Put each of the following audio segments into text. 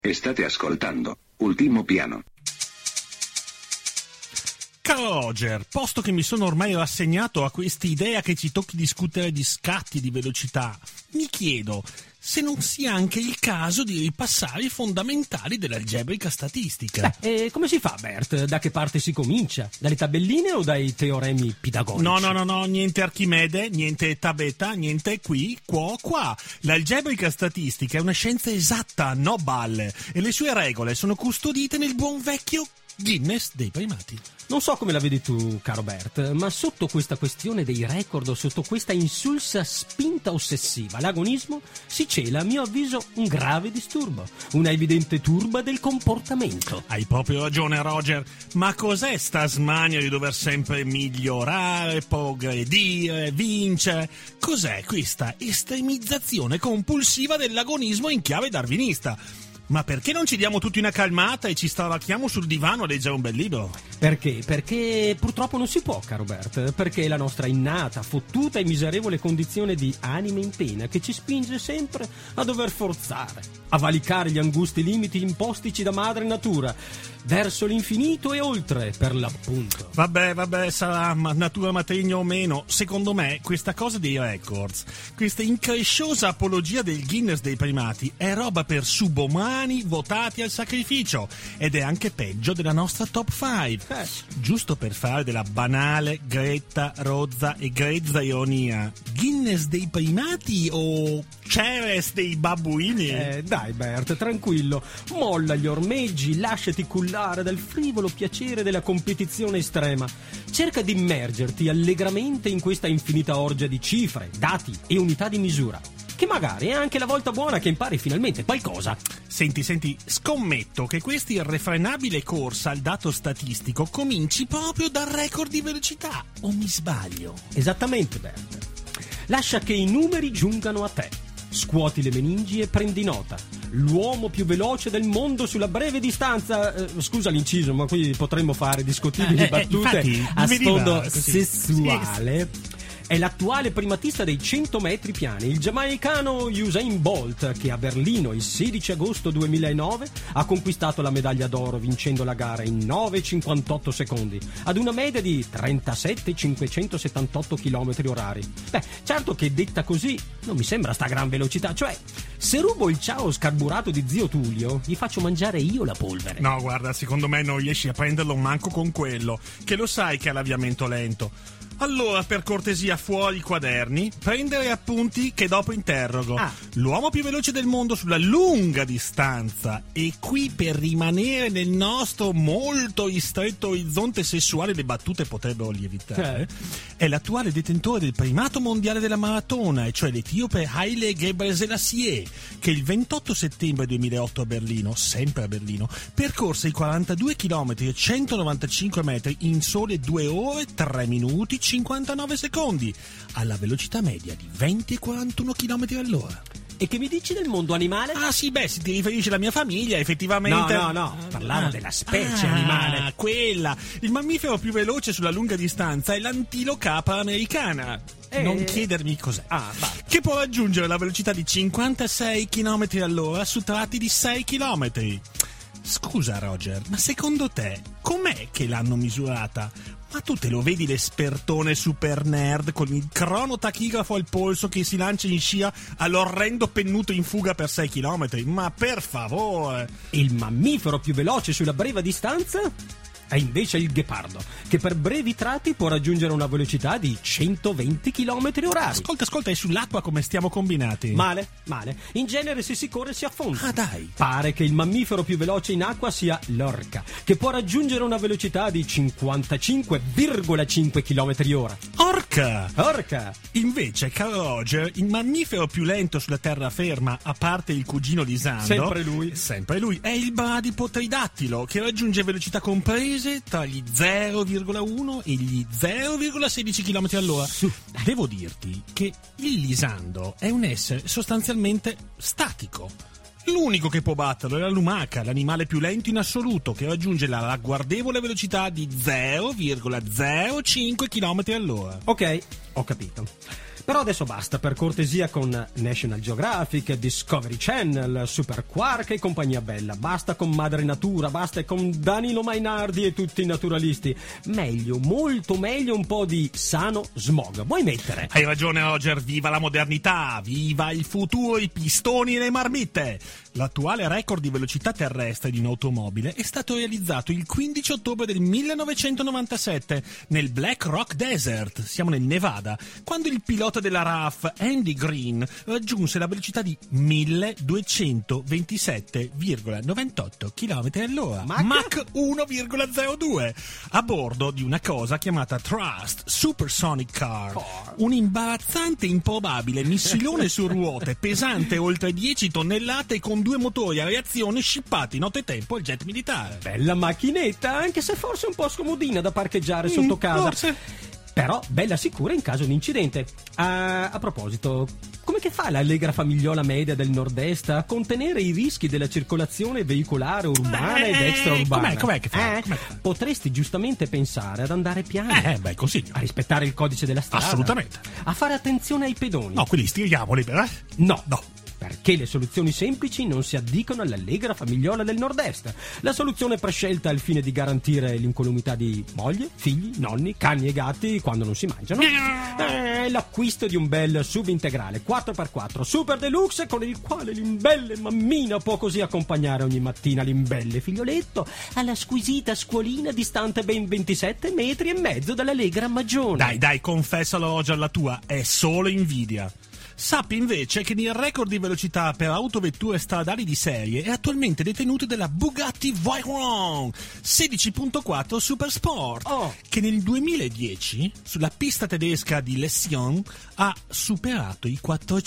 State ascoltando Ultimo Piano. Caro Roger, posto che mi sono ormai rassegnato a quest'idea che ci tocchi discutere di scatti e di velocità, mi chiedo se non sia anche il caso di ripassare i fondamentali dell'algebrica statistica. E come si fa, Bert? Da che parte si comincia? Dalle tabelline o dai teoremi pitagorici? No, niente Archimede, niente tabetta, niente qui, quo, qua. L'algebrica statistica è una scienza esatta, no balle, e le sue regole sono custodite nel buon vecchio Guinness dei primati. Non so come la vedi tu, caro Bert, ma sotto questa questione dei record o sotto questa insulsa spinta ossessiva all'agonismo si cela, a mio avviso, un grave disturbo, una evidente turba del comportamento. Hai proprio ragione, Roger, ma cos'è sta smania di dover sempre migliorare, progredire, vincere? Cos'è questa estremizzazione compulsiva dell'agonismo in chiave darwinista? Ma perché non ci diamo tutti una calmata e ci stalacchiamo sul divano a leggere un bel libro? Perché? Perché purtroppo non si può, caro Bert, perché è la nostra innata, fottuta e miserevole condizione di anima in pena che ci spinge sempre a dover forzare, a valicare gli angusti limiti impostici da madre natura, verso l'infinito e oltre, per l'appunto. Vabbè, sarà natura matrigna o meno. Secondo me, questa cosa dei records, questa incresciosa apologia del Guinness dei primati, è roba per subumani votati al sacrificio, ed è anche peggio della nostra top 5. Giusto per fare della banale, gretta, rozza e grezza ironia, Guinness dei primati o Ceres dei babbuini? Dai Bert, tranquillo, molla gli ormeggi, lasciati cullare dal frivolo piacere della competizione estrema. Cerca di immergerti allegramente in questa infinita orgia di cifre, dati e unità di misura, che magari è anche la volta buona che impari finalmente qualcosa. Senti, scommetto che questa irrefrenabile corsa al dato statistico cominci proprio dal record di velocità, o mi sbaglio? Esattamente, Bert. Lascia che i numeri giungano a te. Scuoti le meningi e prendi nota. L'uomo più veloce del mondo sulla breve distanza. Scusa l'inciso, ma qui potremmo fare discutibili battute infatti, a sfondo così sessuale. È l'attuale primatista dei 100 metri piani, il giamaicano Usain Bolt, che a Berlino il 16 agosto 2009 ha conquistato la medaglia d'oro vincendo la gara in 9,58 secondi, ad una media di 37,578 km orari. Beh, certo che detta così non mi sembra sta gran velocità, cioè se rubo il ciao scarburato di zio Tullio, gli faccio mangiare io la polvere. No, guarda, secondo me non riesci a prenderlo manco con quello, che lo sai che ha l'avviamento lento. Allora, per cortesia, fuori i quaderni, prendere appunti che dopo interrogo. L'uomo più veloce del mondo sulla lunga distanza, e qui per rimanere nel nostro molto ristretto orizzonte sessuale le battute potrebbero lievitare, è l'attuale detentore del primato mondiale della maratona, e cioè l'etiope Haile Gebrselassie, che il 28 settembre 2008 a Berlino, sempre a Berlino, percorse i 42 km e 195 metri in sole 2 ore, 3 minuti, 59 secondi, alla velocità media di 20,41 km all'ora. E che mi dici del mondo animale? Se ti riferisci alla mia famiglia, effettivamente... No, parlavo della specie animale. Quella! Il mammifero più veloce sulla lunga distanza è l'antilocapa americana. Non chiedermi cos'è. Che può raggiungere la velocità di 56 km all'ora su tratti di 6 km. Scusa Roger, ma secondo te com'è che l'hanno misurata? Ma tu te lo vedi l'espertone super nerd con il cronotachigrafo al polso che si lancia in scia all'orrendo pennuto in fuga per 6 km? Ma per favore! Il mammifero più veloce sulla breve distanza è invece il ghepardo, che per brevi tratti può raggiungere una velocità di 120 km orari. Ascolta, e sull'acqua come stiamo combinati? Male. In genere se si corre si affonda. Dai! Pare che il mammifero più veloce in acqua sia l'orca, che può raggiungere una velocità di 55,5 km ora. Orca! Invece, caro Roger, il mammifero più lento sulla terraferma, a parte il cugino di Sando... Sempre lui, è il bradipo tridattilo, che raggiunge velocità comprese tra gli 0,1 e gli 0,16 km all'ora. Devo dirti che il lisando è un essere sostanzialmente statico. L'unico che può batterlo è la lumaca, l'animale più lento in assoluto, che raggiunge la ragguardevole velocità di 0,05 km all'ora. Ok, ho capito. Però adesso basta, per cortesia, con National Geographic, Discovery Channel, Super Quark e compagnia bella. Basta con Madre Natura, basta con Danilo Mainardi e tutti i naturalisti. Meglio, molto meglio un po' di sano smog. Vuoi mettere? Hai ragione, Roger, viva la modernità, viva il futuro, i pistoni e le marmitte. L'attuale record di velocità terrestre di un'automobile è stato realizzato il 15 ottobre del 1997 nel Black Rock Desert, siamo nel Nevada, quando il pilota della RAF Andy Green raggiunse la velocità di 1227,98 km/h, Mach 1,02, a bordo di una cosa chiamata Trust Supersonic Car, un imbarazzante, improbabile missilone su ruote pesante oltre 10 tonnellate con 2 motori a reazione scippati nottetempo al jet militare. Bella macchinetta, anche se forse un po' scomodina da parcheggiare sotto casa. Forse. Però bella sicura in caso di incidente. A proposito, come che fa l'allegra famigliola media del nord-est a contenere i rischi della circolazione veicolare urbana ed extraurbana? Com'è che fa? Potresti giustamente pensare ad andare piano. Così. A rispettare il codice della strada. Assolutamente. A fare attenzione ai pedoni. No, quelli stiriamoli, però. No. Perché le soluzioni semplici non si addicono all'allegra famigliola del nord-est. La soluzione prescelta al fine di garantire l'incolumità di moglie, figli, nonni, cani e gatti quando non si mangiano è l'acquisto di un bel sub integrale 4x4 super deluxe, con il quale l'imbelle mammina può così accompagnare ogni mattina l'imbelle figlioletto alla squisita scuolina distante ben 27 metri e mezzo dall'allegra Magione. Dai, confessalo, Roger, la tua è solo invidia. Sappi invece che il record di velocità per autovetture stradali di serie è attualmente detenuto dalla Bugatti Veyron 16.4 Super Sport, che nel 2010 sulla pista tedesca di Les Sions ha superato i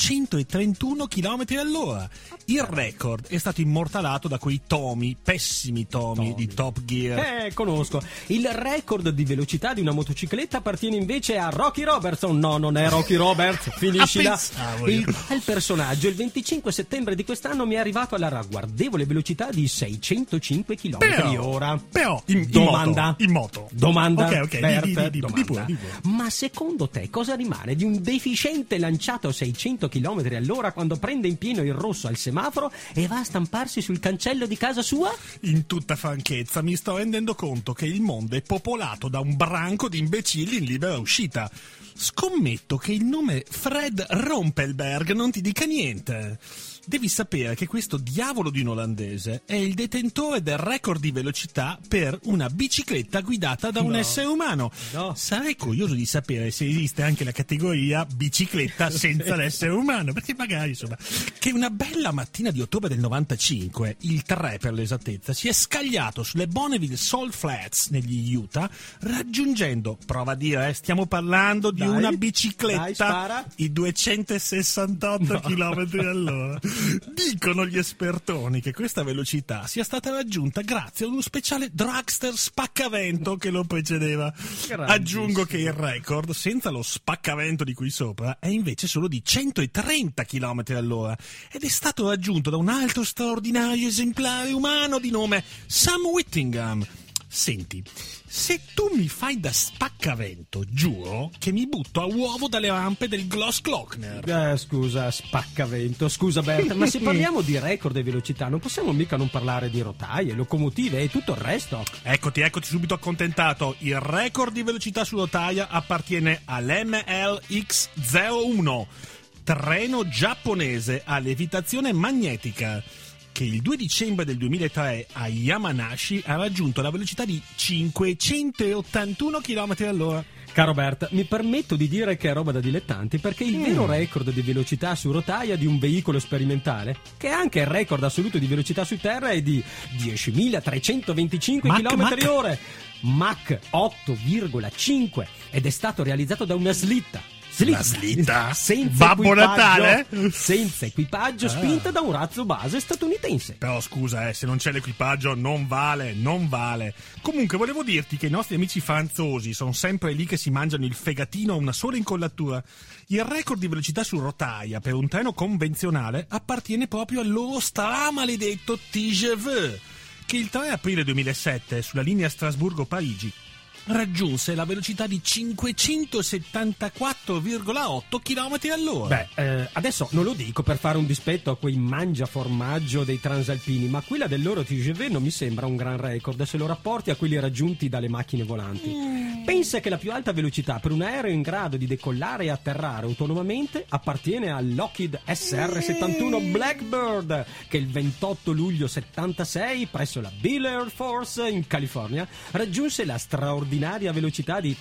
431 km/h. Il record è stato immortalato da quei pessimi tomi di Top Gear. Conosco. Il record di velocità di una motocicletta appartiene invece a Rocky Robertson. No, non è Rocky Roberts, finiscila. Il personaggio il 25 settembre di quest'anno mi è arrivato alla ragguardevole velocità di 605 km/h. Però in moto. Domanda. Ok, Bert, di pure. Ma secondo te cosa rimane di un deficiente lanciato a 600 km/h quando prende in pieno il rosso al semaforo e va a stamparsi sul cancello di casa sua? In tutta franchezza mi sto rendendo conto che il mondo è popolato da un branco di imbecilli in libera uscita. Scommetto che il nome Fred Rompelberg non ti dica niente. Devi sapere che questo diavolo di un olandese è il detentore del record di velocità per una bicicletta guidata da un essere umano. Sarei curioso di sapere se esiste anche la categoria bicicletta senza l'essere umano, perché magari, insomma, che una bella mattina di ottobre del 95, il 3 per l'esattezza, si è scagliato sulle Bonneville Salt Flats negli Utah, raggiungendo, prova a dire, stiamo parlando di una bicicletta, i 268 km/h. Dicono gli espertoni che questa velocità sia stata raggiunta grazie ad uno speciale dragster spaccavento che lo precedeva. Aggiungo che il record, senza lo spaccavento di qui sopra, è invece solo di 130 km/h ed è stato raggiunto da un altro straordinario esemplare umano di nome Sam Whittingham. Senti, se tu mi fai da spaccavento, giuro che mi butto a uovo dalle rampe del Grossglockner. Scusa, spaccavento. Scusa, Bert, ma se parliamo di record e velocità non possiamo mica non parlare di rotaie, locomotive e tutto il resto. Eccoti subito accontentato. Il record di velocità su rotaia appartiene all'MLX-01, treno giapponese a levitazione magnetica, che il 2 dicembre del 2003 a Yamanashi ha raggiunto la velocità di 581 km/h. Caro Bert, mi permetto di dire che è roba da dilettanti, perché il vero record di velocità su rotaia di un veicolo sperimentale, che è anche il record assoluto di velocità su terra, è di 10.325 km/h, Mach 8,5, ed è stato realizzato da una slitta senza Babbo Natale? Senza equipaggio, spinta da un razzo base statunitense. Però scusa, se non c'è l'equipaggio non vale. Comunque volevo dirti che i nostri amici franzosi sono sempre lì che si mangiano il fegatino a una sola incollatura. Il record di velocità su rotaia per un treno convenzionale appartiene proprio al loro stramaledetto TGV, che il 3 aprile 2007 sulla linea Strasburgo-Parigi raggiunse la velocità di 574,8 km all'ora. Adesso non lo dico per fare un dispetto a quei mangiaformaggio dei transalpini, ma quella del loro TGV non mi sembra un gran record se lo rapporti a quelli raggiunti dalle macchine volanti. Pensa che la più alta velocità per un aereo in grado di decollare e atterrare autonomamente appartiene al Lockheed SR-71 Blackbird, che il 28 luglio 76 presso la Beale Air Force in California raggiunse la straordinaria velocità di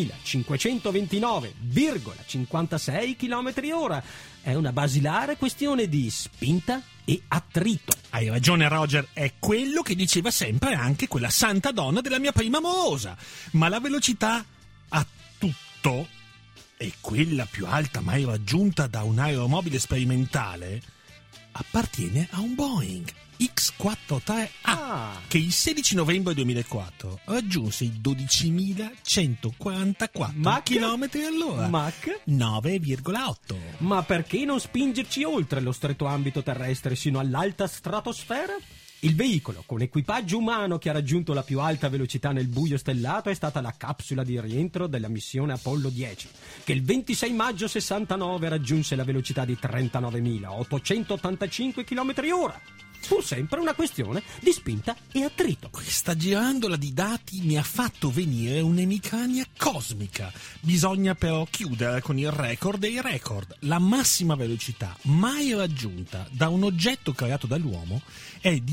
3.529,56 km/h. È una basilare questione di spinta e attrito. Hai ragione, Roger, è quello che diceva sempre anche quella santa donna della mia prima amorosa. Ma la velocità a tutto, e quella più alta mai raggiunta da un aeromobile sperimentale, appartiene a un Boeing X-43A che il 16 novembre 2004 raggiunse i 12.144 km all'ora. Mach 9,8. Ma perché non spingerci oltre lo stretto ambito terrestre sino all'alta stratosfera? Il veicolo con equipaggio umano che ha raggiunto la più alta velocità nel buio stellato è stata la capsula di rientro della missione Apollo 10, che il 26 maggio 69 raggiunse la velocità di 39.885 km/h. Pur sempre una questione di spinta e attrito. Questa girandola di dati mi ha fatto venire un'emicrania cosmica. Bisogna però chiudere con il record dei record. La massima velocità mai raggiunta da un oggetto creato dall'uomo è di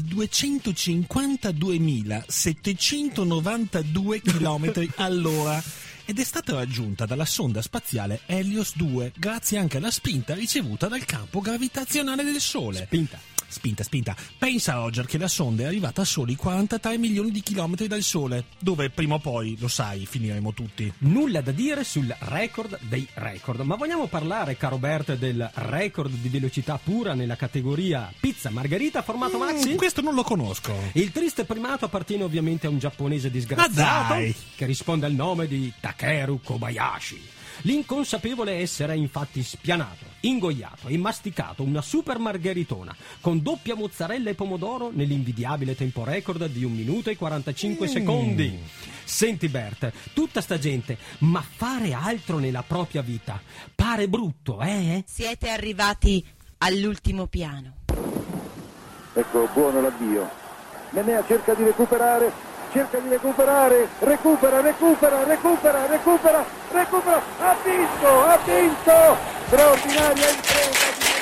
252.792 km all'ora ed è stata raggiunta dalla sonda spaziale Helios 2 grazie anche alla spinta ricevuta dal campo gravitazionale del Sole. Spinta. Pensa, Roger, che la sonda è arrivata a soli 43 milioni di chilometri dal Sole, dove prima o poi, lo sai, finiremo tutti. Nulla da dire sul record dei record, ma vogliamo parlare, caro Bert, del record di velocità pura nella categoria pizza margherita formato maxi? Questo non lo conosco. Il triste primato appartiene ovviamente a un giapponese disgraziato che risponde al nome di Takeru Kobayashi. L'inconsapevole essere è infatti spianato, ingoiato e masticato una super margheritona con doppia mozzarella e pomodoro nell'invidiabile tempo record di 1 minuto e 45 secondi. Senti Bert, tutta sta gente, ma fare altro nella propria vita pare brutto, eh? Siete arrivati all'ultimo piano. Ecco, buono l'avvio. Menea cerca di recuperare, recupera, ha vinto, straordinaria impresa.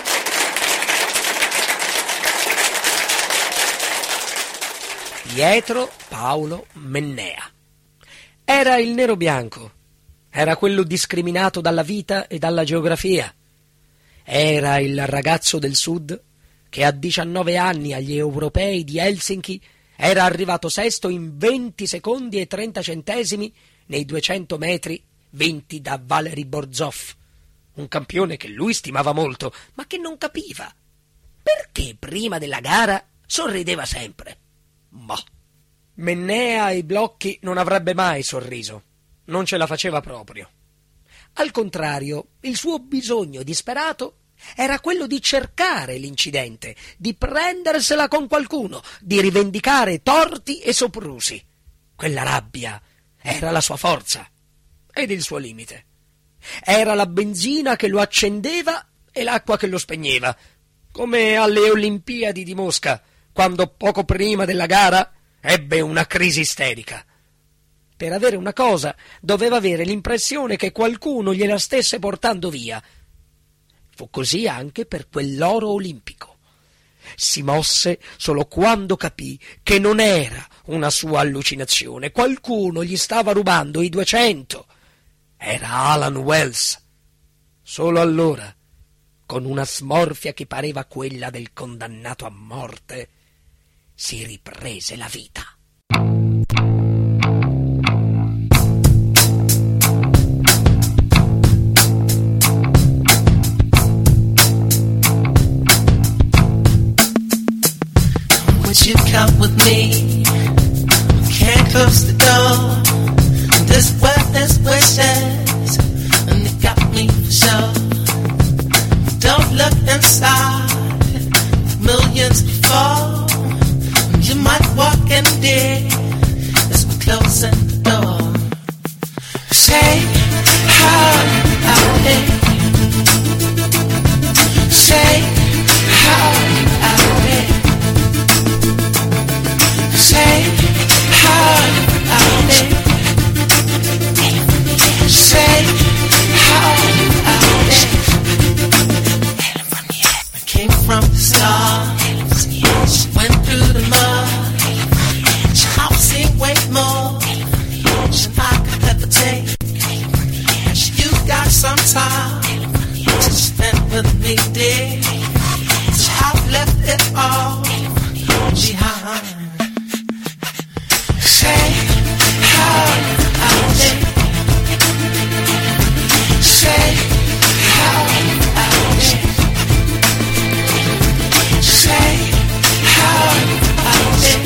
Pietro Paolo Mennea. Era il nero bianco, era quello discriminato dalla vita e dalla geografia, era il ragazzo del sud che a 19 anni agli europei di Helsinki era arrivato sesto in 20 secondi e 30 centesimi nei 200 metri vinti da Valery Borzov, un campione che lui stimava molto, ma che non capiva perché prima della gara sorrideva sempre. Ma Mennea ai blocchi non avrebbe mai sorriso, non ce la faceva proprio. Al contrario, il suo bisogno disperato era quello di cercare l'incidente, di prendersela con qualcuno, di rivendicare torti e soprusi. Quella rabbia era la sua forza ed il suo limite. Era la benzina che lo accendeva e l'acqua che lo spegneva, come alle Olimpiadi di Mosca, quando poco prima della gara ebbe una crisi isterica. Per avere una cosa doveva avere l'impressione che qualcuno gliela stesse portando via. Fu così anche per quell'oro olimpico. Si mosse solo quando capì che non era una sua allucinazione. Qualcuno gli stava rubando i 200. Era Alan Wells. Solo allora, con una smorfia che pareva quella del condannato a morte, si riprese la vita. You come with me, can't close the door. This weather's wishes, and it got me for sure. Don't look inside, millions before. You might walk in there as we're closing the door. Say how I did. Say how I did. Say how I did.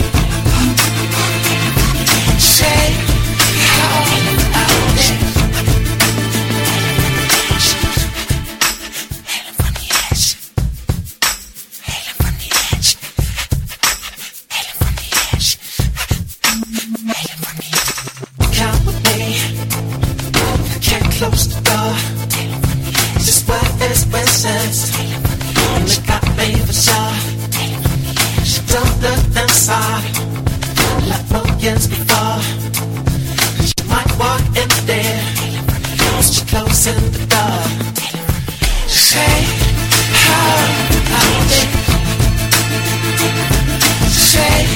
Say how I did. Hailing from the edge. Hailing from the edge. Hailing from the edge. Hailing from the edge. Count with me. I can't close the door. Just what is presence. And it got me for sure. Don't look inside like millions before. You might walk in there as you're closing the door. Say how I did. Say